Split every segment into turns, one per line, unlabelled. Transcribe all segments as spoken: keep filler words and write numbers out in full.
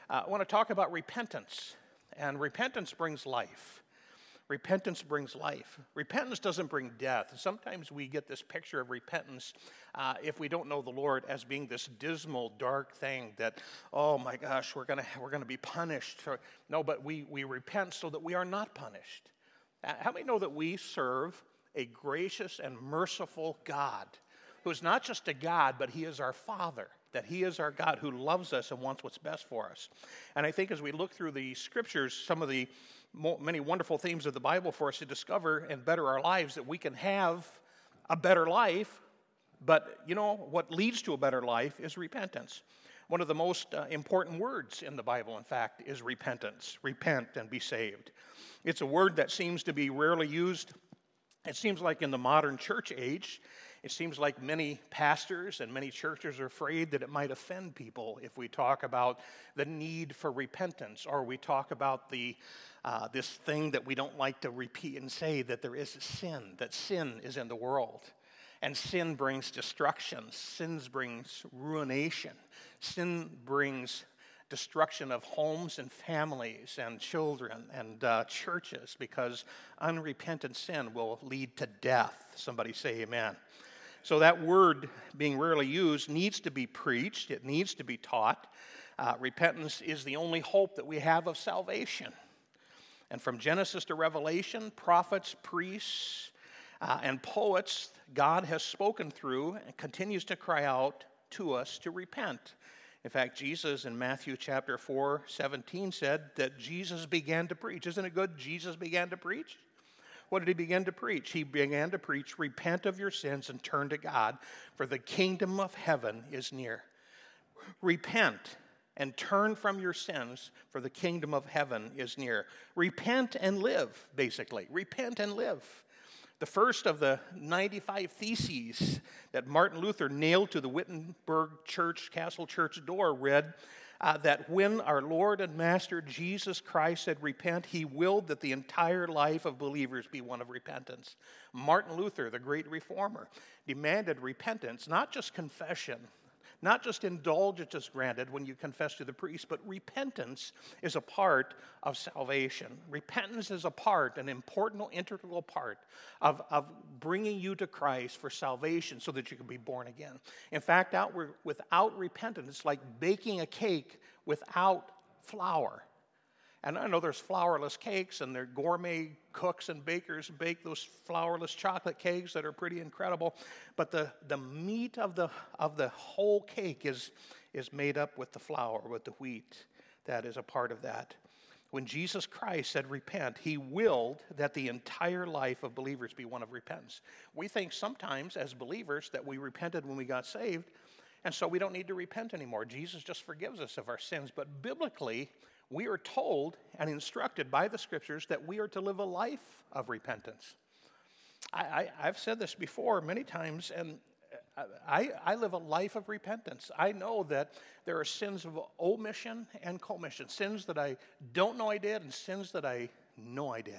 Uh, I want to talk about repentance, and repentance brings life. Repentance brings life. Repentance doesn't bring death. Sometimes we get this picture of repentance, uh, if we don't know the Lord, as being this dismal, dark thing that, oh my gosh, we're gonna we're gonna be punished. No, but we we repent so that we are not punished. Uh, how many know that we serve a gracious and merciful God, who is not just a God, but He is our Father? That He is our God who loves us and wants what's best for us. And I think as we look through the Scriptures, some of the many wonderful themes of the Bible for us to discover and better our lives, that we can have a better life. But, you know, what leads to a better life is repentance. One of the most uh, important words in the Bible, in fact, is repentance. Repent and be saved. It's a word that seems to be rarely used. It seems like in the modern church age, it seems like many pastors and many churches are afraid that it might offend people if we talk about the need for repentance, or we talk about the uh, this thing that we don't like to repeat and say, that there is sin, that sin is in the world. And sin brings destruction. Sin brings ruination. Sin brings destruction of homes and families and children and uh, churches, because unrepentant sin will lead to death. Somebody say amen. So that word, being rarely used, needs to be preached. It needs to be taught. Uh, repentance is the only hope that we have of salvation. And from Genesis to Revelation, prophets, priests, uh, and poets, God has spoken through and continues to cry out to us to repent. In fact, Jesus in Matthew chapter four, seventeen said that Jesus began to preach. Isn't it good? Jesus began to preach. What did he begin to preach? He began to preach, repent of your sins and turn to God, for the kingdom of heaven is near. Repent and turn from your sins, for the kingdom of heaven is near. Repent and live, basically. Repent and live. The first of the ninety-five theses that Martin Luther nailed to the Wittenberg Church, Castle Church door read uh, that when our Lord and Master Jesus Christ said repent, he willed that the entire life of believers be one of repentance. Martin Luther, the great reformer, demanded repentance, not just confession, not just indulgences granted when you confess to the priest, but repentance is a part of salvation. Repentance is a part, an important, integral part of, of bringing you to Christ for salvation so that you can be born again. In fact, out, without repentance, it's like baking a cake without flour. And I know there's flourless cakes, and they're gourmet cooks and bakers bake those flourless chocolate cakes that are pretty incredible. But the, the meat of the of the whole cake is, is made up with the flour, with the wheat that is a part of that. When Jesus Christ said repent, he willed that the entire life of believers be one of repentance. We think sometimes as believers that we repented when we got saved, and so we don't need to repent anymore. Jesus just forgives us of our sins. But biblically, we are told and instructed by the Scriptures that we are to live a life of repentance. I, I, I've said this before many times, and I, I live a life of repentance. I know that there are sins of omission and commission, sins that I don't know I did and sins that I know I did.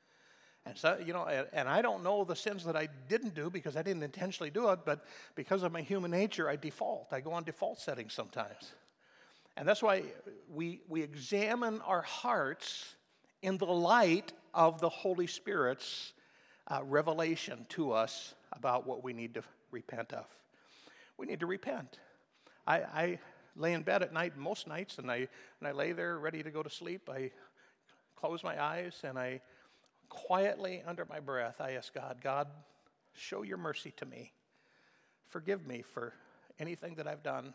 And so, you know, and, and I don't know the sins that I didn't do because I didn't intentionally do it, but because of my human nature, I default. I go on default settings sometimes. And that's why we, we examine our hearts in the light of the Holy Spirit's uh, revelation to us about what we need to repent of. We need to repent. I, I lay in bed at night most nights, and I, and I lay there ready to go to sleep. I close my eyes, and I quietly, under my breath, I ask God, God, show your mercy to me. Forgive me for anything that I've done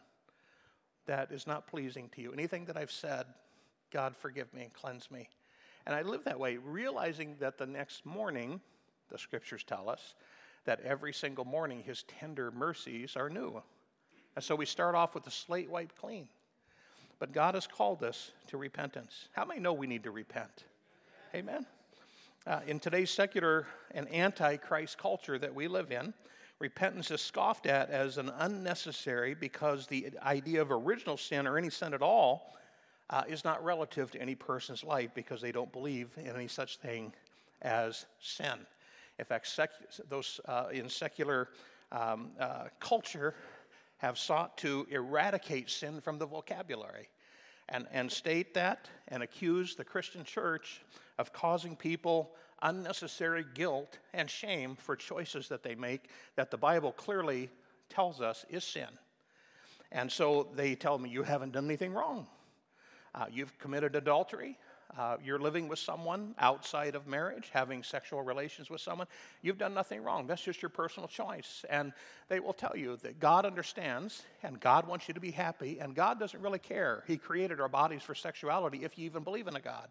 that is not pleasing to you. Anything that I've said, God, forgive me and cleanse me. And I live that way, realizing that the next morning, the Scriptures tell us, that every single morning his tender mercies are new. And so we start off with the slate wiped clean. But God has called us to repentance. How many know we need to repent? Amen? Uh, in today's secular and anti-Christ culture that we live in, repentance is scoffed at as an unnecessary because the idea of original sin or any sin at all uh, is not relative to any person's life because they don't believe in any such thing as sin. In fact, sec- those uh, in secular um, uh, culture have sought to eradicate sin from the vocabulary. and, and state that and accuse the Christian church of causing people unnecessary guilt and shame for choices that they make that the Bible clearly tells us is sin. And so they tell me, you haven't done anything wrong. Uh, you've committed adultery. Uh, you're living with someone outside of marriage, having sexual relations with someone. You've done nothing wrong. That's just your personal choice. And they will tell you that God understands, and God wants you to be happy, and God doesn't really care. He created our bodies for sexuality if you even believe in a God.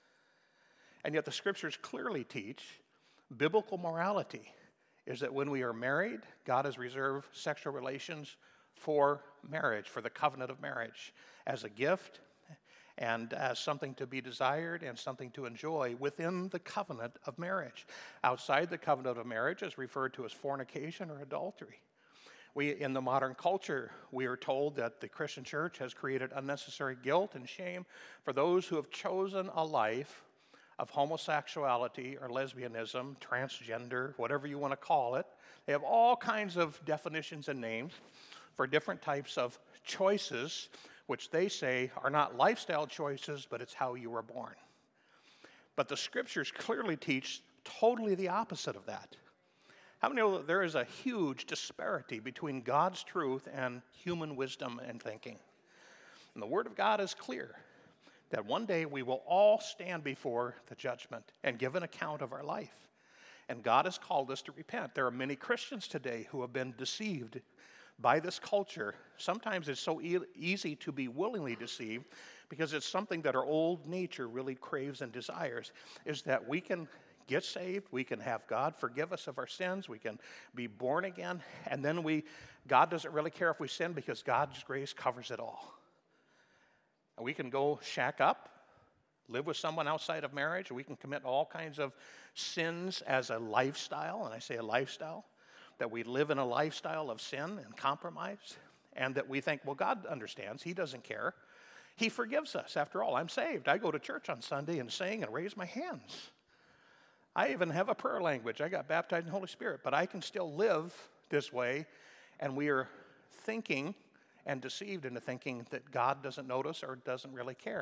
And yet the scriptures clearly teach biblical morality is that when we are married, God has reserved sexual relations for marriage, for the covenant of marriage, as a gift and as something to be desired and something to enjoy within the covenant of marriage. Outside the covenant of marriage is referred to as fornication or adultery. We, in the modern culture, we are told that the Christian church has created unnecessary guilt and shame for those who have chosen a life of homosexuality or lesbianism, transgender, whatever you want to call it. They have all kinds of definitions and names for different types of choices, which they say are not lifestyle choices, but it's how you were born. But the scriptures clearly teach totally the opposite of that. How many know that there is a huge disparity between God's truth and human wisdom and thinking? And the Word of God is clear that one day we will all stand before the judgment and give an account of our life. And God has called us to repent. There are many Christians today who have been deceived by this culture. Sometimes it's so e- easy to be willingly deceived because it's something that our old nature really craves and desires, is that we can get saved, we can have God forgive us of our sins, we can be born again, and then we, God doesn't really care if we sin because God's grace covers it all. And we can go shack up, live with someone outside of marriage, we can commit all kinds of sins as a lifestyle, and I say a lifestyle, that we live in a lifestyle of sin and compromise, and that we think, well, God understands, He doesn't care. He forgives us. After all, I'm saved. I go to church on Sunday and sing and raise my hands. I even have a prayer language. I got baptized in the Holy Spirit, but I can still live this way, and we are thinking and deceived into thinking that God doesn't notice or doesn't really care.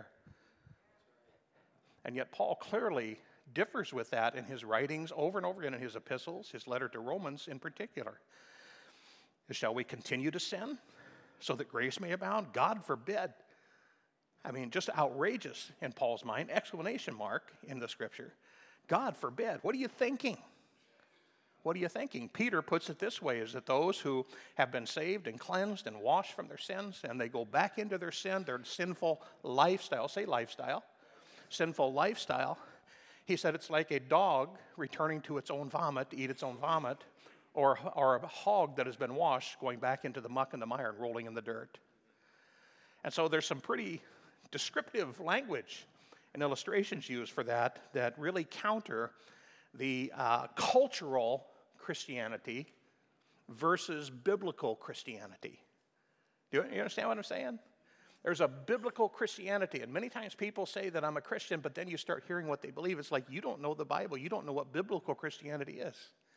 And yet Paul clearly differs with that in his writings over and over again in his epistles, his letter to Romans in particular. Shall we continue to sin so that grace may abound? God forbid. I mean, just outrageous in Paul's mind, exclamation mark in the scripture. God forbid. What are you thinking? What are you thinking? Peter puts it this way, is that those who have been saved and cleansed and washed from their sins, and they go back into their sin, their sinful lifestyle, say lifestyle, sinful lifestyle, he said it's like a dog returning to its own vomit to eat its own vomit, or, or a hog that has been washed going back into the muck and the mire and rolling in the dirt. And so there's some pretty descriptive language and illustrations used for that that really counter the uh, cultural Christianity versus biblical Christianity. Do you understand what I'm saying? There's a biblical Christianity, and many times people say that I'm a Christian, but then you start hearing what they believe. It's like you don't know the Bible. You don't know what biblical Christianity is.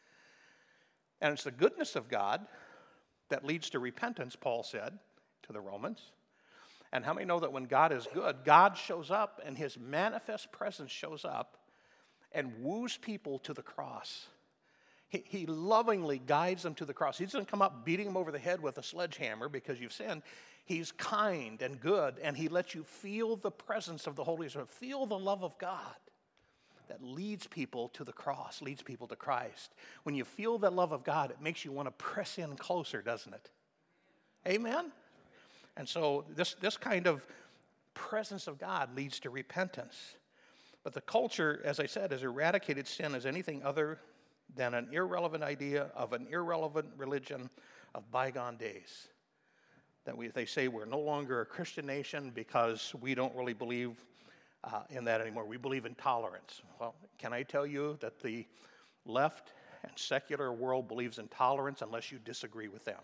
And it's the goodness of God that leads to repentance, Paul said to the Romans. And how many know that when God is good, God shows up, and His manifest presence shows up and woos people to the cross. He, he lovingly guides them to the cross. He doesn't come up beating them over the head with a sledgehammer because you've sinned. He's kind and good, and He lets you feel the presence of the Holy Spirit, feel the love of God that leads people to the cross, leads people to Christ. When you feel that love of God, it makes you want to press in closer, doesn't it? Amen? And so this, this kind of presence of God leads to repentance. But the culture, as I said, has eradicated sin as anything other than an irrelevant idea of an irrelevant religion of bygone days. That we, they say we're no longer a Christian nation because we don't really believe uh, in that anymore. We believe in tolerance. Well, can I tell you that the left and secular world believes in tolerance unless you disagree with them?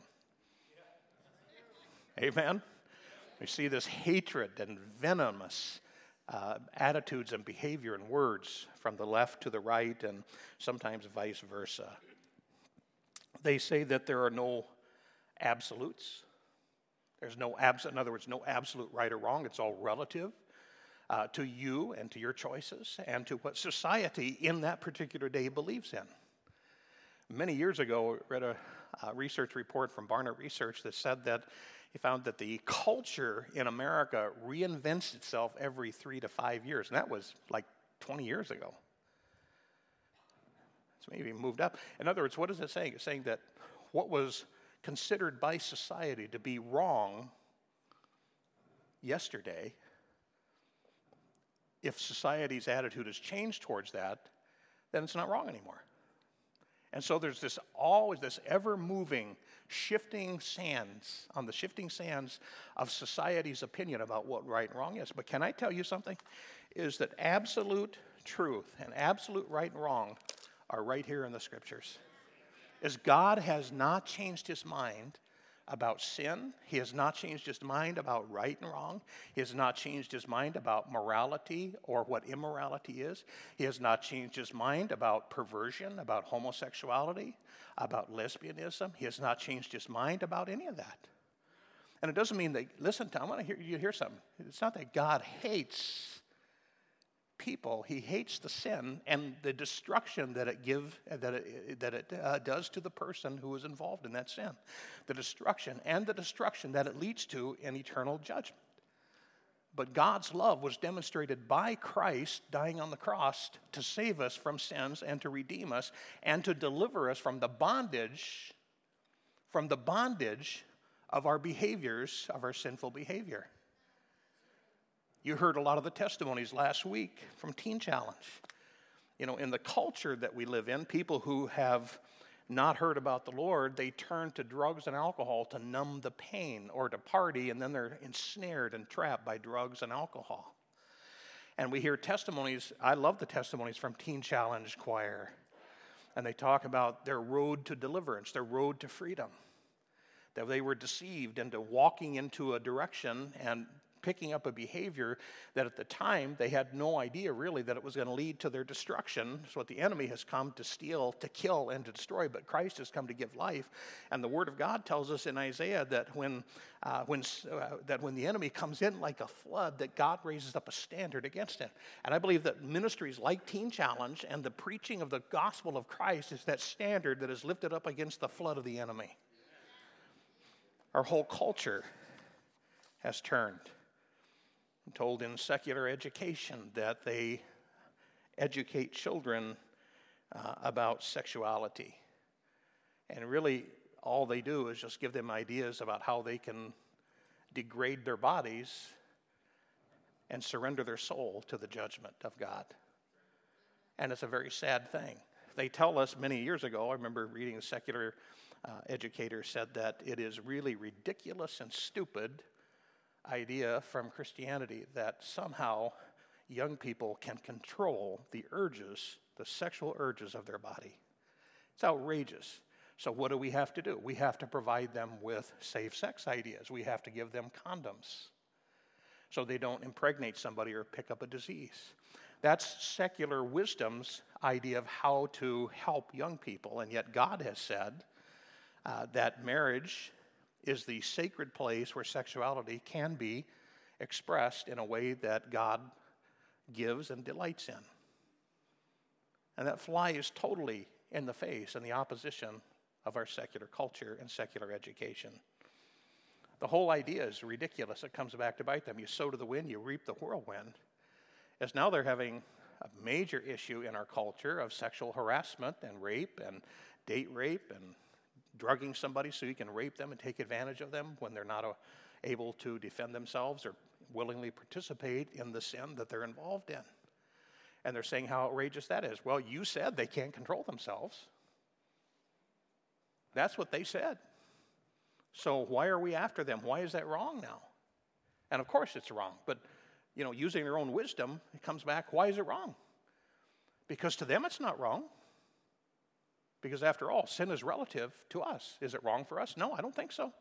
Yeah. Amen? We see this hatred and venomous uh, attitudes and behavior and words from the left to the right, and sometimes vice versa. They say that there are no absolutes. There's no abs- in other words, no absolute right or wrong. It's all relative uh, to you and to your choices and to what society in that particular day believes in. Many years ago, I read a, a research report from Barna Research that said that he found that the culture in America reinvents itself every three to five years, and that was like twenty years ago. It's maybe moved up. In other words, what is it saying? It's saying that what was considered by society to be wrong yesterday, if society's attitude has changed towards that, then it's not wrong anymore. And so there's this always this ever-moving, shifting sands, on the shifting sands of society's opinion about what right and wrong is. But can I tell you something? Is that absolute truth and absolute right and wrong are right here in the Scriptures. Is God has not changed his mind about sin. He has not changed his mind about right and wrong. He has not changed his mind about morality or what immorality is. He has not changed his mind about perversion, about homosexuality, about lesbianism. He has not changed his mind about any of that. And it doesn't mean that, listen, I want to hear you hear something. It's not that God hates people. He hates the sin and the destruction that it give that it that it uh, does to the person who is involved in that sin, the destruction and the destruction that it leads to in eternal judgment. But God's love was demonstrated by Christ dying on the cross to save us from sins and to redeem us and to deliver us from the bondage, from the bondage of our behaviors, of our sinful behavior. You heard a lot of the testimonies last week from Teen Challenge. You know, in the culture that we live in, people who have not heard about the Lord, they turn to drugs and alcohol to numb the pain or to party, and then they're ensnared and trapped by drugs and alcohol. And we hear testimonies. I love the testimonies from Teen Challenge Choir. And they talk about their road to deliverance, their road to freedom. That they were deceived into walking into a direction and picking up a behavior that at the time they had no idea really that it was going to lead to their destruction. It's what the enemy has come to steal, to kill, and to destroy, but Christ has come to give life. And the Word of God tells us in Isaiah that when, uh, when, uh, that when the enemy comes in like a flood, that God raises up a standard against it. And I believe that ministries like Teen Challenge and the preaching of the gospel of Christ is that standard that is lifted up against the flood of the enemy. Our whole culture has turned. I'm told in secular education that they educate children uh, about sexuality. And really, all they do is just give them ideas about how they can degrade their bodies and surrender their soul to the judgment of God. And it's a very sad thing. They tell us many years ago, I remember reading a secular uh, educator said that it is really ridiculous and stupid idea from Christianity that somehow young people can control the urges, the sexual urges of their body. It's outrageous. So what do we have to do? We have to provide them with safe sex ideas. We have to give them condoms so they don't impregnate somebody or pick up a disease. That's secular wisdom's idea of how to help young people, and yet God has said uh, that marriage is the sacred place where sexuality can be expressed in a way that God gives and delights in. And that flies totally in the face and the opposition of our secular culture and secular education. The whole idea is ridiculous. It comes back to bite them. You sow to the wind, you reap the whirlwind. As now they're having a major issue in our culture of sexual harassment and rape and date rape and drugging somebody so you can rape them and take advantage of them when they're not uh, able to defend themselves or willingly participate in the sin that they're involved in. And they're saying how outrageous that is. Well, you said they can't control themselves. That's what they said. So why are we after them? Why is that wrong now? And of course it's wrong. But, you know, using their own wisdom, it comes back, why is it wrong? Because to them it's not wrong. Because after all, sin is relative to us. Is it wrong for us? No, I don't think so. Do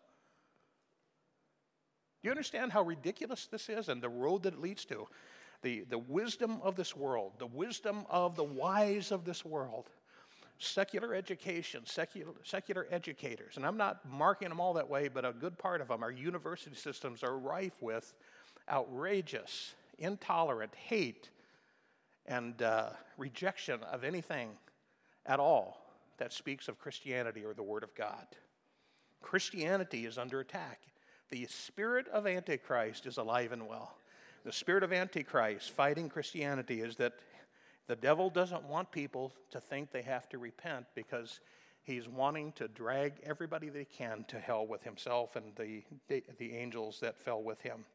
you understand how ridiculous this is and the road that it leads to? The, the wisdom of this world, the wisdom of the wise of this world secular education, secular, secular educators, and I'm not marking them all that way, but a good part of them, our university systems are rife with outrageous, intolerant hate and uh, rejection of anything at all that speaks of Christianity or the Word of God. Christianity is under attack. The spirit of Antichrist is alive and well. The spirit of Antichrist fighting Christianity is that the devil doesn't want people to think they have to repent because he's wanting to drag everybody that he can to hell with himself and the, the, the angels that fell with him.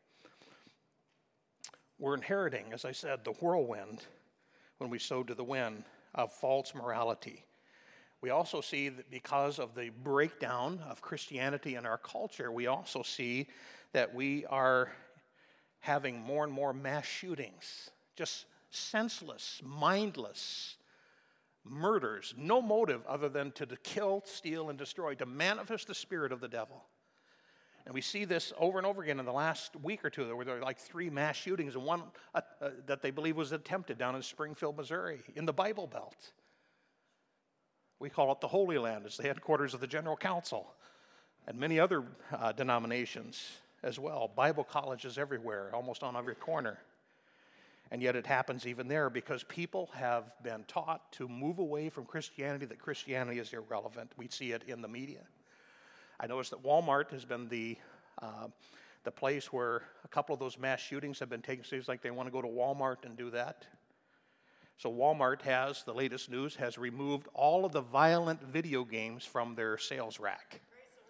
We're inheriting, as I said, the whirlwind when we sow to the wind of false morality. We also see that because of the breakdown of Christianity in our culture, we also see that we are having more and more mass shootings, just senseless, mindless murders, no motive other than to kill, steal, and destroy, to manifest the spirit of the devil. And we see this over and over again in the last week or two. There were like three mass shootings, and one uh, uh, that they believe was attempted down in Springfield, Missouri, in the Bible Belt. We call it the Holy Land. It's the headquarters of the General Council and many other uh, denominations as well. Bible colleges everywhere, almost on every corner. And yet it happens even there because people have been taught to move away from Christianity, that Christianity is irrelevant. We see it in the media. I noticed that Walmart has been the uh, the place where a couple of those mass shootings have been taking place, like they want to go to Walmart and do that. So Walmart has, the latest news, has removed all of the violent video games from their sales rack.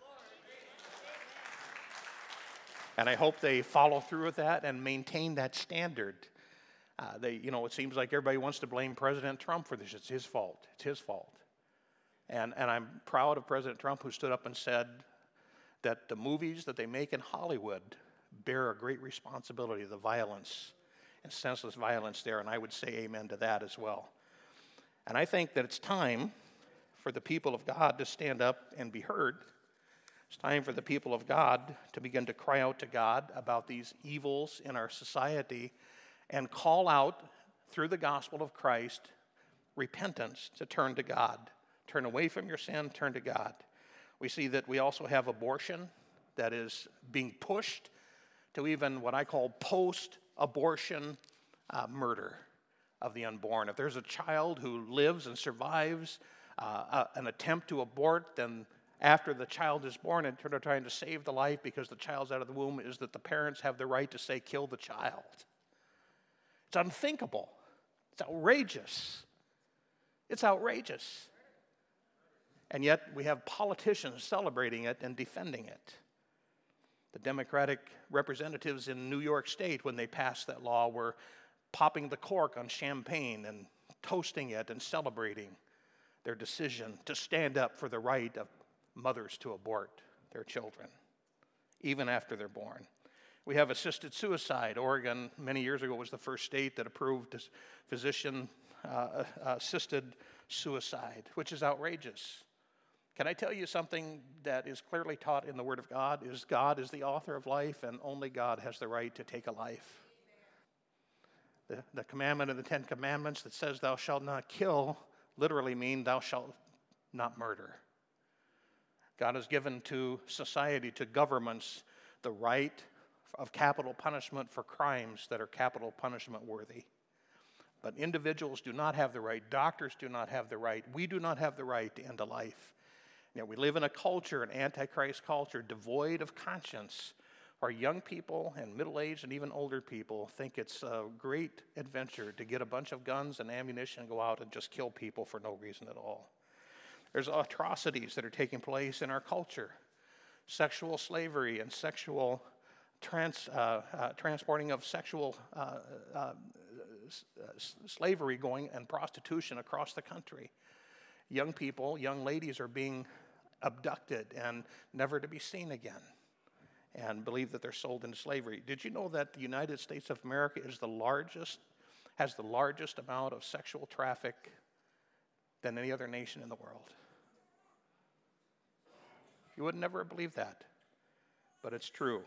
And I hope they follow through with that and maintain that standard. Uh, they, you know, it seems like everybody wants to blame President Trump for this. It's his fault. It's his fault. And, and I'm proud of President Trump, who stood up and said that the movies that they make in Hollywood bear a great responsibility, the violence and senseless violence there, and I would say amen to that as well. And I think that it's time for the people of God to stand up and be heard. It's time for the people of God to begin to cry out to God about these evils in our society and call out through the gospel of Christ repentance, to turn to God. Turn away from your sin, turn to God. We see that we also have abortion that is being pushed to even what I call post-abortion uh, murder of the unborn. If there's a child who lives and survives uh, uh, an attempt to abort, then after the child is born and they're trying to save the life because the child's out of the womb, is that the parents have the right to say, kill the child. It's unthinkable. It's outrageous. It's outrageous. And yet we have politicians celebrating it and defending it. The Democratic representatives in New York State, when they passed that law, were popping the cork on champagne and toasting it and celebrating their decision to stand up for the right of mothers to abort their children, even after they're born. We have assisted suicide. Oregon, many years ago, was the first state that approved physician-assisted uh, suicide, which is outrageous. Can I tell you something that is clearly taught in the Word of God? Is God is the author of life, and only God has the right to take a life. The, the commandment of the Ten Commandments that says thou shalt not kill literally mean thou shalt not murder. God has given to society, to governments, the right of capital punishment for crimes that are capital punishment worthy. But individuals do not have the right. Doctors do not have the right. We do not have the right to end a life. You know, we live in a culture, an antichrist culture, devoid of conscience, where young people and middle-aged and even older people think it's a great adventure to get a bunch of guns and ammunition and go out and just kill people for no reason at all. There's atrocities that are taking place in our culture. Sexual slavery and sexual trans, uh, uh, transporting of sexual uh, uh, s- slavery going and prostitution across the country. Young people, young ladies are being abducted and never to be seen again, and believe that they're sold into slavery. Did you know that the United States of America is the largest, has the largest amount of sexual traffic than any other nation in the world? You would never believe that, but it's true.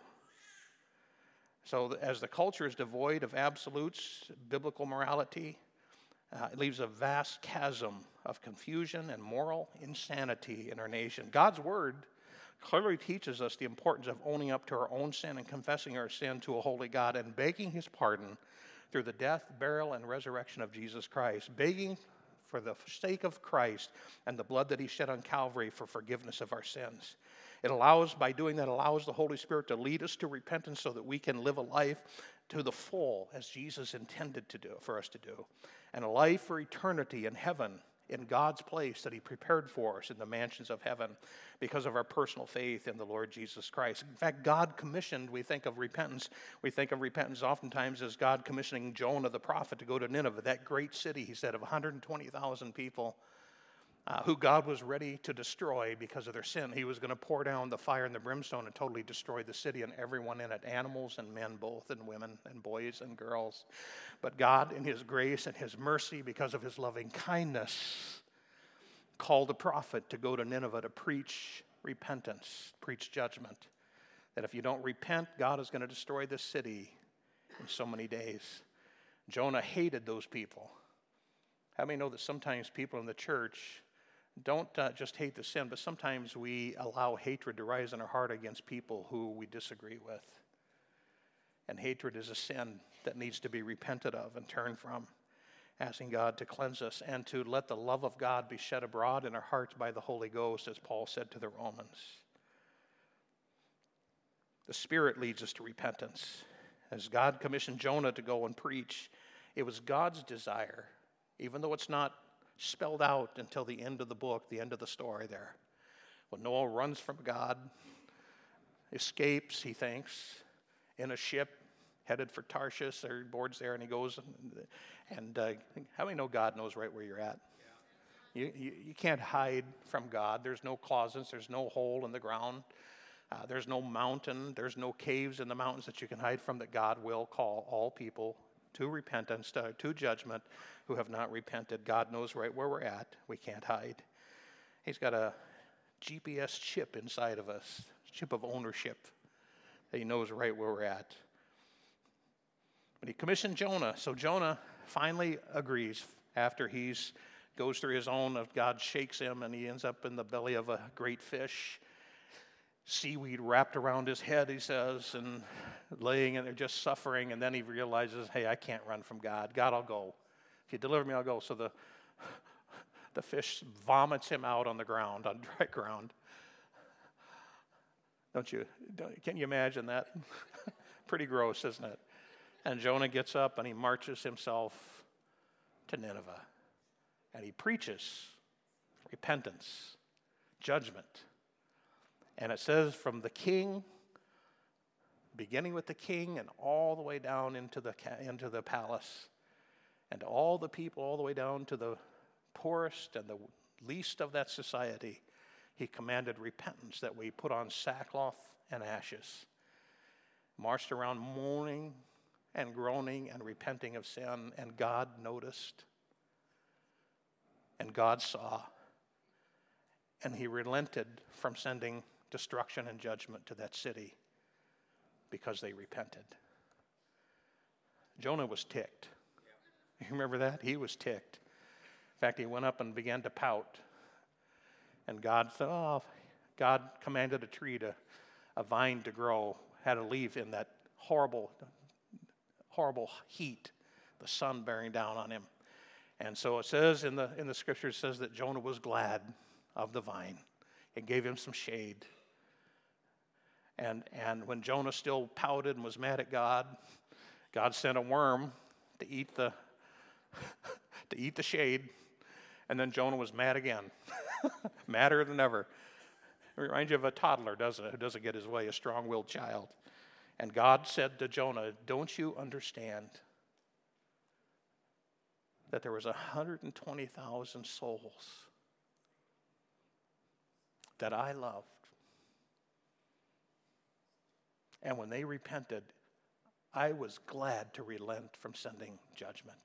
So as the culture is devoid of absolutes, biblical morality, Uh, it leaves a vast chasm of confusion and moral insanity in our nation. God's word clearly teaches us the importance of owning up to our own sin and confessing our sin to a holy God and begging his pardon through the death, burial, and resurrection of Jesus Christ, begging for the sake of Christ and the blood that he shed on Calvary for forgiveness of our sins. It allows, by doing that, allows the Holy Spirit to lead us to repentance so that we can live a life to the full as Jesus intended to do, for us to do, and a life for eternity in heaven, in God's place that he prepared for us in the mansions of heaven because of our personal faith in the Lord Jesus Christ. In fact, God commissioned, we think of repentance, we think of repentance oftentimes as God commissioning Jonah the prophet to go to Nineveh, that great city, he said, of one hundred twenty thousand people uh, who God was ready to destroy because of their sin. He was going to pour down the fire and the brimstone and totally destroy the city and everyone in it, animals and men both, and women and boys and girls. But God, in his grace and his mercy, because of his loving kindness, called a prophet to go to Nineveh to preach repentance, preach judgment. That if you don't repent, God is going to destroy this city in so many days. Jonah hated those people. How many know that sometimes people in the church don't uh, just hate the sin, but sometimes we allow hatred to rise in our heart against people who we disagree with. And hatred is a sin that needs to be repented of and turned from, asking God to cleanse us and to let the love of God be shed abroad in our hearts by the Holy Ghost, as Paul said to the Romans. The Spirit leads us to repentance. As God commissioned Jonah to go and preach, it was God's desire, even though it's not spelled out until the end of the book, the end of the story there. When Noah runs from God, escapes, he thinks, in a ship headed for Tarshish, or he boards there and he goes, and, and uh, how many know God knows right where you're at? You, you, you can't hide from God. There's no closets, there's no hole in the ground, uh, there's no mountain, there's no caves in the mountains that you can hide from, that God will call all people to repentance, to, to judgment, who have not repented. God knows right where we're at. We can't hide. He's got a G P S chip inside of us, chip of ownership, that he knows right where we're at. But he commissioned Jonah. So Jonah finally agrees after he's goes through his own, God shakes him and he ends up in the belly of a great fish. Seaweed wrapped around his head, he says, and laying in there just suffering. And then he realizes, hey, I can't run from God. God, I'll go. If you deliver me, I'll go. So the, the fish vomits him out on the ground, on dry ground. Don't you, don't, can you imagine that? Pretty gross, isn't it? And Jonah gets up and he marches himself to Nineveh. And he preaches repentance, judgment. And it says from the king, beginning with the king and all the way down into the, into the palace, and all the people all the way down to the poorest and the least of that society, he commanded repentance, that we put on sackcloth and ashes, marched around mourning and groaning and repenting of sin, and God noticed, and God saw, and he relented from sending destruction and judgment to that city because they repented. Jonah was ticked. You remember that? He was ticked. In fact, he went up and began to pout. And God said, oh, God commanded a tree to, a vine to grow, had to leave in that horrible, horrible heat, the sun bearing down on him. And so it says in the in the scripture, it says that Jonah was glad of the vine. It gave him some shade. And and when Jonah still pouted and was mad at God, God sent a worm to eat the to eat the shade, and then Jonah was mad again, madder than ever. It reminds you of a toddler, doesn't it, who doesn't get his way, a strong-willed child. And God said to Jonah, don't you understand that there was one hundred twenty thousand souls that I loved? And when they repented, I was glad to relent from sending judgment.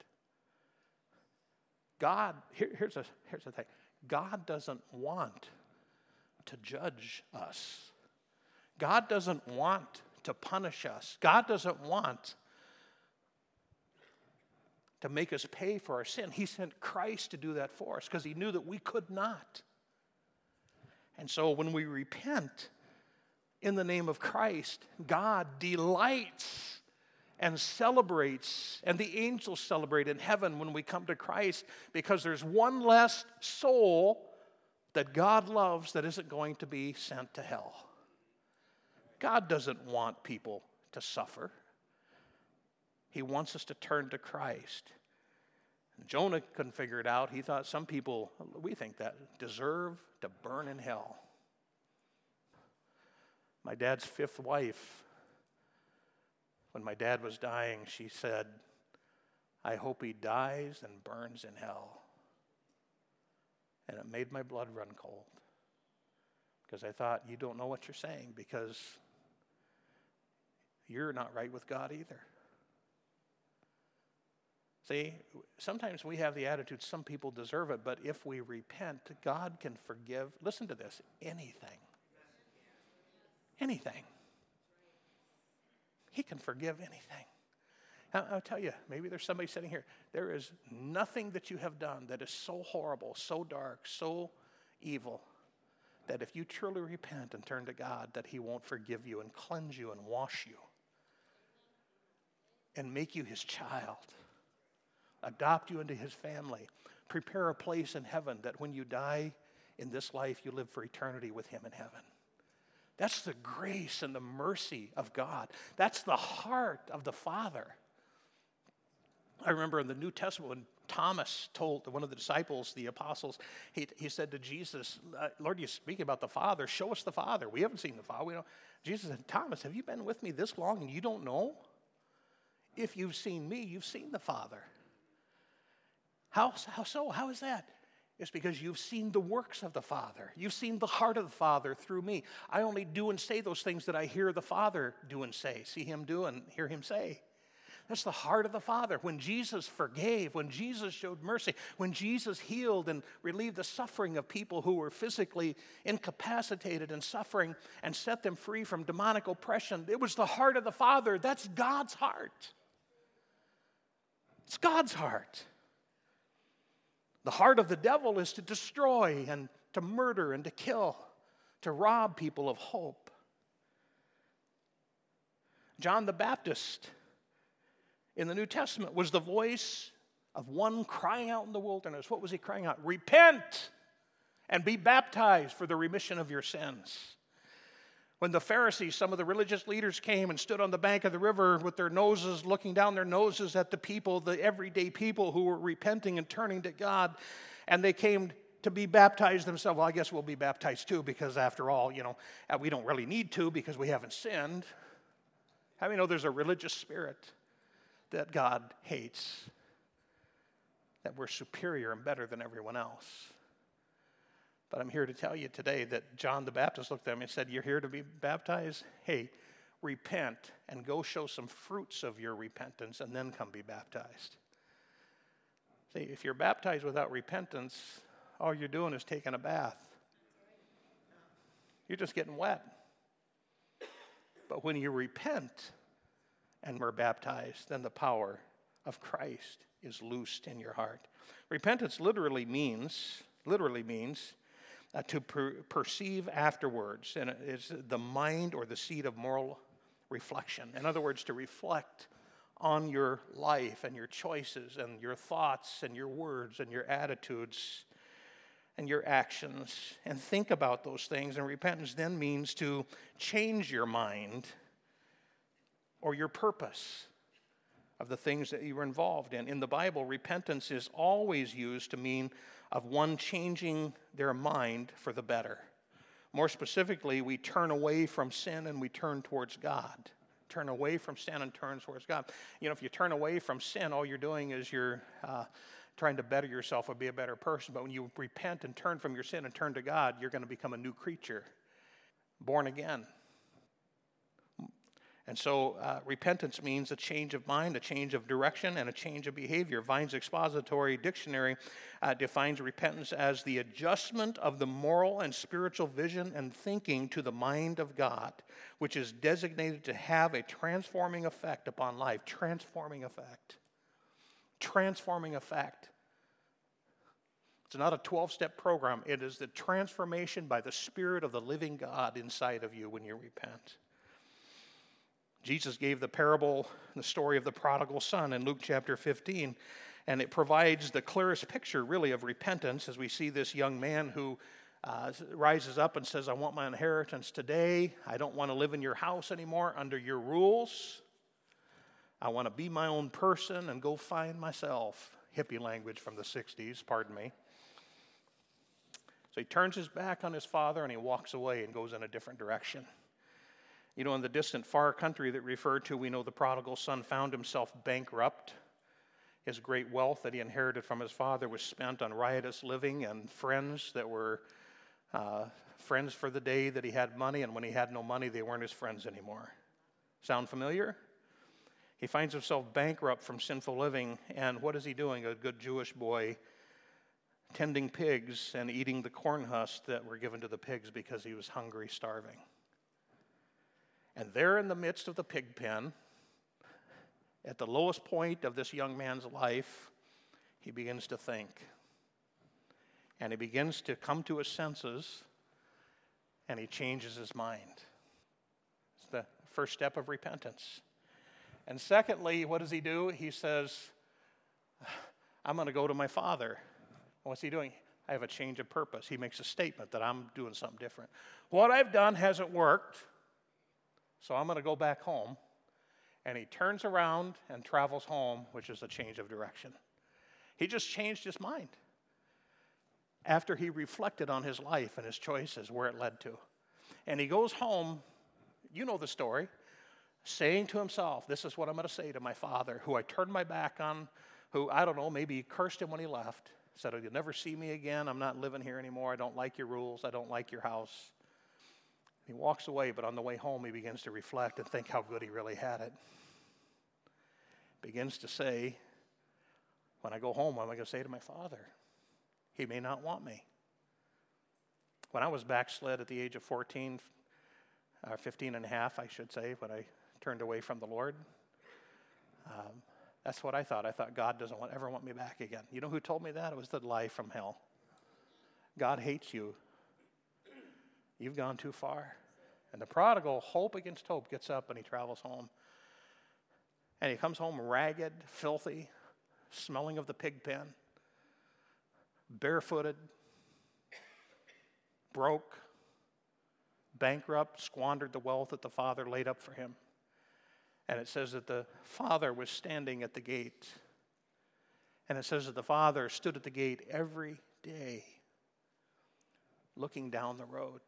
God, here, here's, a, here's the thing. God doesn't want to judge us. God doesn't want to punish us. God doesn't want to make us pay for our sin. He sent Christ to do that for us because he knew that we could not. And so when we repent in the name of Christ, God delights and celebrates, and the angels celebrate in heaven when we come to Christ, because there's one less soul that God loves that isn't going to be sent to hell. God doesn't want people to suffer. He wants us to turn to Christ. Jonah couldn't figure it out. He thought some people, we think that, deserve to burn in hell. My dad's fifth wife, when my dad was dying, she said, "I hope he dies and burns in hell." And it made my blood run cold. Because I thought, you don't know what you're saying, because you're not right with God either. See, sometimes we have the attitude some people deserve it, but if we repent, God can forgive, listen to this, anything. Anything. He can forgive anything. Now, I'll tell you, maybe there's somebody sitting here. There is nothing that you have done that is so horrible, so dark, so evil, that if you truly repent and turn to God, that he won't forgive you and cleanse you and wash you and make you his child, adopt you into his family, prepare a place in heaven that when you die in this life, you live for eternity with him in heaven. That's the grace and the mercy of God. That's the heart of the Father. I remember in the New Testament when Thomas told one of the disciples, the apostles, he, he said to Jesus, "Lord, you speak about the Father. Show us the Father. We haven't seen the Father." We don't. Jesus said, "Thomas, have you been with me this long and you don't know? If you've seen me, you've seen the Father." How, how so? How is that? It's because you've seen the works of the Father. You've seen the heart of the Father through me. I only do and say those things that I hear the Father do and say, see him do and hear him say. That's the heart of the Father. When Jesus forgave, when Jesus showed mercy, when Jesus healed and relieved the suffering of people who were physically incapacitated and suffering and set them free from demonic oppression, it was the heart of the Father. That's God's heart. It's God's heart. The heart of the devil is to destroy and to murder and to kill, to rob people of hope. John the Baptist in the New Testament was the voice of one crying out in the wilderness. What was he crying out? Repent and be baptized for the remission of your sins. When the Pharisees, some of the religious leaders, came and stood on the bank of the river with their noses, looking down their noses at the people, the everyday people who were repenting and turning to God, and they came to be baptized themselves. Well, I guess we'll be baptized too, because after all, you know, we don't really need to because we haven't sinned. How many know there's a religious spirit that God hates, that we're superior and better than everyone else? But I'm here to tell you today that John the Baptist looked at them and said, "You're here to be baptized? Hey, repent and go show some fruits of your repentance and then come be baptized." See, if you're baptized without repentance, all you're doing is taking a bath. You're just getting wet. But when you repent and we're baptized, then the power of Christ is loosed in your heart. Repentance literally means, literally means, Uh, to per- perceive afterwards, and it's the mind or the seat of moral reflection. In other words, to reflect on your life and your choices and your thoughts and your words and your attitudes and your actions, and think about those things. And repentance then means to change your mind or your purpose of the things that you were involved in. In the Bible, repentance is always used to mean of one changing their mind for the better. More specifically, we turn away from sin and we turn towards God. Turn away from sin and turn towards God. You know, if you turn away from sin, all you're doing is you're uh, trying to better yourself or be a better person. But when you repent and turn from your sin and turn to God, you're going to become a new creature, born again. And so uh, repentance means a change of mind, a change of direction, and a change of behavior. Vine's Expository Dictionary uh, defines repentance as the adjustment of the moral and spiritual vision and thinking to the mind of God, which is designated to have a transforming effect upon life. Transforming effect. transforming effect. It's not a twelve-step program. It is the transformation by the Spirit of the living God inside of you when you repent. Jesus gave the parable, the story of the prodigal son in Luke chapter fifteen, and it provides the clearest picture, really, of repentance as we see this young man who uh, rises up and says, I want my inheritance today. I don't want to live in your house anymore under your rules. I want to be my own person and go find myself. Hippie language from the sixties, pardon me. So he turns his back on his father and he walks away and goes in a different direction. You know, in the distant far country that referred to, we know the prodigal son found himself bankrupt. His great wealth that he inherited from his father was spent on riotous living and friends that were uh, friends for the day that he had money, and when he had no money, they weren't his friends anymore. Sound familiar? He finds himself bankrupt from sinful living, and what is he doing? A good Jewish boy tending pigs and eating the corn husks that were given to the pigs because he was hungry, starving. And there in the midst of the pig pen, at the lowest point of this young man's life, he begins to think. And he begins to come to his senses, and he changes his mind. It's the first step of repentance. And secondly, what does he do? He says, I'm going to go to my father. What's he doing? I have a change of purpose. He makes a statement that I'm doing something different. What I've done hasn't worked, so I'm going to go back home. And he turns around and travels home, which is a change of direction. He just changed his mind after he reflected on his life and his choices, where it led to. And he goes home, you know the story, saying to himself, this is what I'm going to say to my father, who I turned my back on, who, I don't know, maybe cursed him when he left, said, you'll never see me again, I'm not living here anymore, I don't like your rules, I don't like your house. He walks away, but on the way home, he begins to reflect and think how good he really had it. Begins to say, when I go home, what am I going to say to my father? He may not want me. When I was backslid at the age of fourteen, uh, fifteen and a half, I should say, when I turned away from the Lord, um, that's what I thought. I thought God doesn't want, ever want me back again. You know who told me that? It was the lie from hell. God hates you. You've gone too far. And the prodigal, hope against hope, gets up and he travels home. And he comes home ragged, filthy, smelling of the pig pen, barefooted, broke, bankrupt, squandered the wealth that the father laid up for him. And it says that the father was standing at the gate. And it says that the father stood at the gate every day, looking down the road,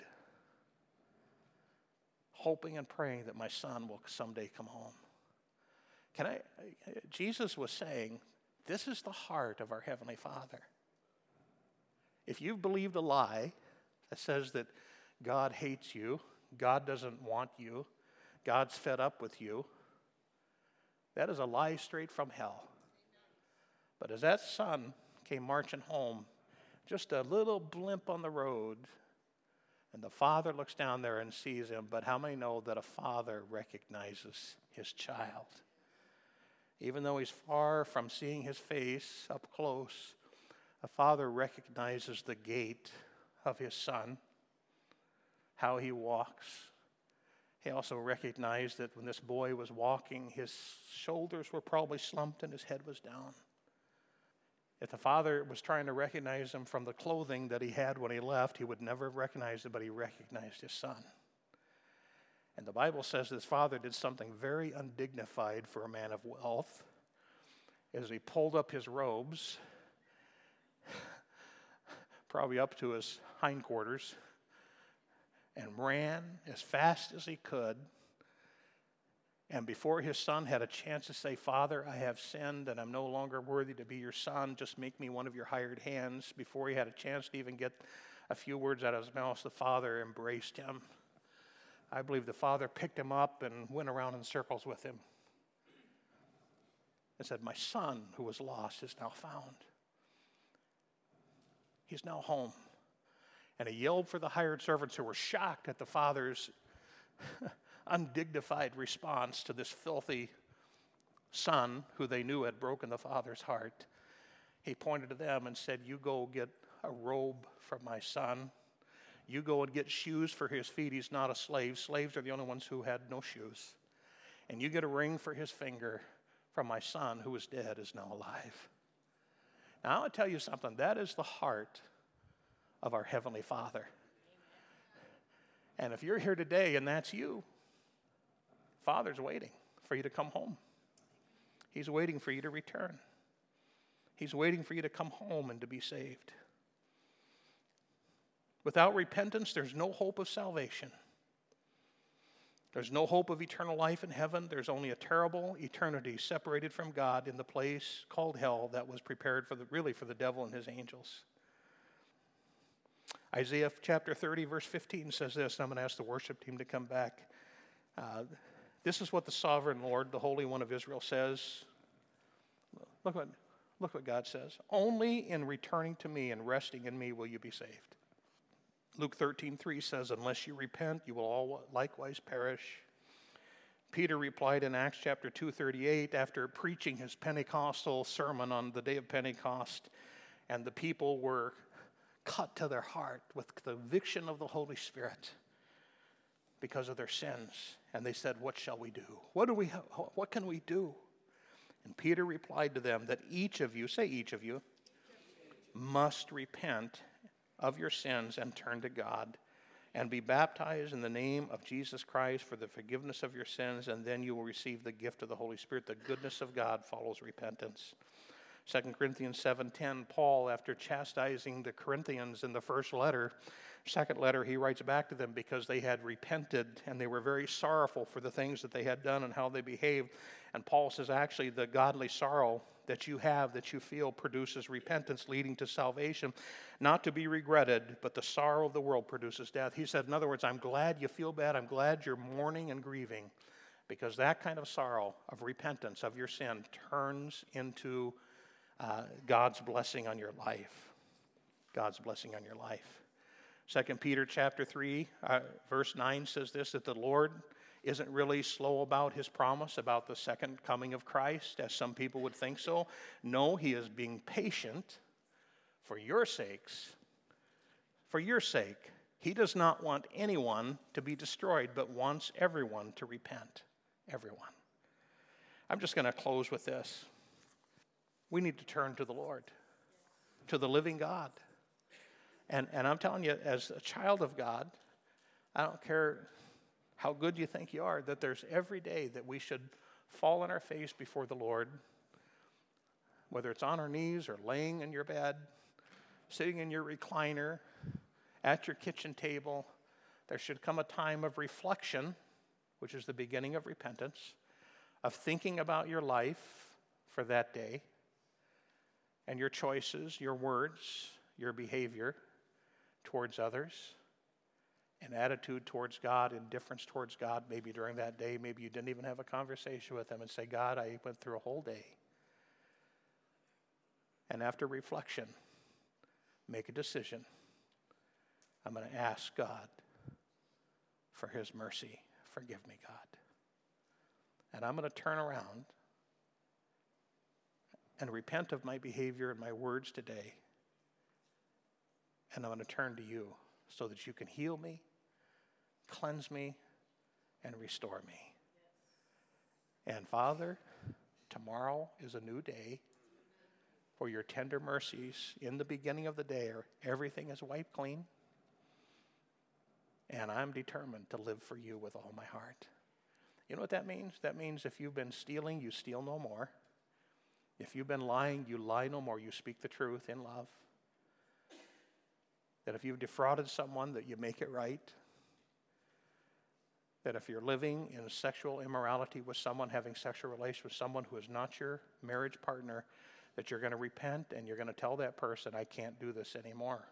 hoping and praying that my son will someday come home. Can I, Jesus was saying, this is the heart of our Heavenly Father. If you've believed a lie that says that God hates you, God doesn't want you, God's fed up with you, that is a lie straight from hell. But as that son came marching home, just a little blimp on the road, and the father looks down there and sees him, but how many know that a father recognizes his child? Even though he's far from seeing his face up close, a father recognizes the gait of his son, how he walks. He also recognized that when this boy was walking, his shoulders were probably slumped and his head was down. If the father was trying to recognize him from the clothing that he had when he left, he would never have recognized it, but he recognized his son. And the Bible says this father did something very undignified for a man of wealth, as he pulled up his robes, probably up to his hindquarters, and ran as fast as he could. And before his son had a chance to say, Father, I have sinned and I'm no longer worthy to be your son, just make me one of your hired hands, before he had a chance to even get a few words out of his mouth, the father embraced him. I believe the father picked him up and went around in circles with him and said, my son who was lost is now found. He's now home. And he yelled for the hired servants, who were shocked at the father's undignified response to this filthy son, who they knew had broken the father's heart, he pointed to them and said, you go get a robe for my son. You go and get shoes for his feet. He's not a slave. Slaves are the only ones who had no shoes. And you get a ring for his finger, for my son, who is dead, is now alive. Now, I want to tell you something. That is the heart of our Heavenly Father. And if you're here today and that's you, Father's waiting for you to come home. He's waiting for you to return. He's waiting for you to come home and to be saved. Without repentance, there's no hope of salvation. There's no hope of eternal life in heaven. There's only a terrible eternity separated from God in the place called hell that was prepared for the, really for the devil and his angels. Isaiah chapter thirty, verse fifteen says this, and I'm going to ask the worship team to come back. Uh, this is what the sovereign Lord, the Holy One of Israel, says. Look what, look what God says. Only in returning to me and resting in me will you be saved. Luke thirteen three says, unless you repent, you will all likewise perish. Peter replied in Acts chapter two thirty-eight, after preaching his Pentecostal sermon on the day of Pentecost, and the people were cut to their heart with the conviction of the Holy Spirit because of their sins. And they said, what shall we do? What do we ha- what can we do? And Peter replied to them that each of you, say each of you, must repent of your sins and turn to God and be baptized in the name of Jesus Christ for the forgiveness of your sins, and then you will receive the gift of the Holy Spirit. The goodness of God follows repentance. Second Corinthians seven ten, Paul, after chastising the Corinthians in the first letter, second letter, he writes back to them because they had repented and they were very sorrowful for the things that they had done and how they behaved. And Paul says, actually, the godly sorrow that you have, that you feel, produces repentance leading to salvation, not to be regretted, but the sorrow of the world produces death. He said, in other words, I'm glad you feel bad. I'm glad you're mourning and grieving, because that kind of sorrow of repentance of your sin turns into uh, God's blessing on your life. God's blessing on your life. Second Peter chapter three, uh, verse nine says this, that the Lord isn't really slow about his promise about the second coming of Christ, as some people would think so. No, he is being patient for your sakes. For your sake. He does not want anyone to be destroyed, but wants everyone to repent. Everyone. I'm just going to close with this. We need to turn to the Lord, to the living God. And, and I'm telling you, as a child of God, I don't care how good you think you are, that there's every day that we should fall on our face before the Lord, whether it's on our knees or laying in your bed, sitting in your recliner, at your kitchen table. There should come a time of reflection, which is the beginning of repentance, of thinking about your life for that day and your choices, your words, your behavior towards others, an attitude towards God, indifference towards God, maybe during that day. Maybe you didn't even have a conversation with him and say, God, I went through a whole day. And after reflection, make a decision. I'm going to ask God for his mercy. Forgive me, God. And I'm going to turn around and repent of my behavior and my words today. And I'm going to turn to you so that you can heal me, cleanse me, and restore me. And Father, tomorrow is a new day for your tender mercies. In the beginning of the day, everything is wiped clean. And I'm determined to live for you with all my heart. You know what that means? That means if you've been stealing, you steal no more. If you've been lying, you lie no more. You speak the truth in love. That if you've defrauded someone, that you make it right. That if you're living in sexual immorality with someone, having sexual relations with someone who is not your marriage partner, that you're going to repent and you're going to tell that person, I can't do this anymore.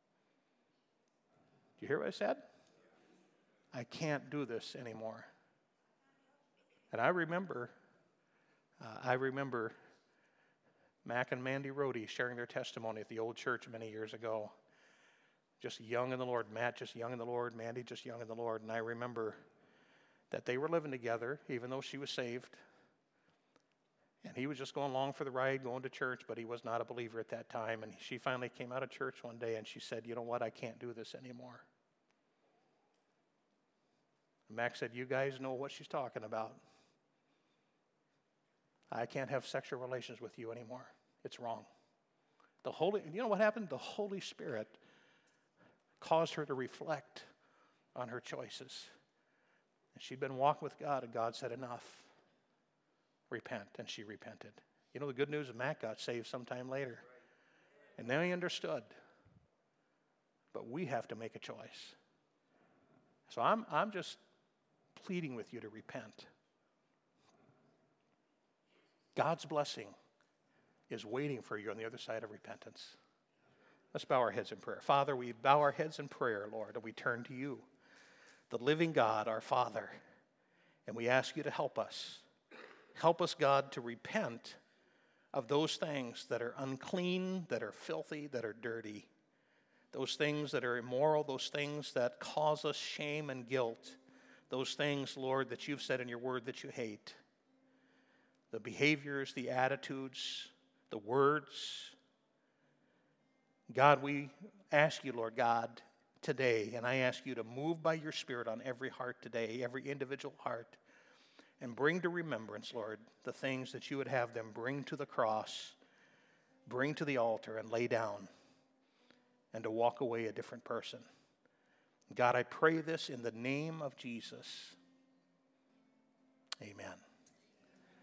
Do you hear what I said? I can't do this anymore. And I remember, uh, I remember Mac and Mandy Rohde sharing their testimony at the old church many years ago. Just young in the Lord. Matt just young in the Lord. Mandy just young in the Lord. And I remember that they were living together, even though she was saved. And he was just going along for the ride, going to church, but he was not a believer at that time. And she finally came out of church one day and she said, you know what, I can't do this anymore. And Max said, you guys know what she's talking about. I can't have sexual relations with you anymore. It's wrong. The Holy, you know what happened? The Holy Spirit caused her to reflect on her choices. And she'd been walking with God, and God said, enough. Repent. And she repented. You know, the good news is Matt got saved sometime later. And now he understood. But we have to make a choice. So I'm, I'm just pleading with you to repent. God's blessing is waiting for you on the other side of repentance. Let's bow our heads in prayer. Father, we bow our heads in prayer, Lord, and we turn to you, the living God, our Father, and we ask you to help us. Help us, God, to repent of those things that are unclean, that are filthy, that are dirty, those things that are immoral, those things that cause us shame and guilt, those things, Lord, that you've said in your word that you hate, the behaviors, the attitudes, the words. God, we ask you, Lord God, today, and I ask you to move by your Spirit on every heart today, every individual heart, and bring to remembrance, Lord, the things that you would have them bring to the cross, bring to the altar, and lay down, and to walk away a different person. God, I pray this in the name of Jesus. Amen.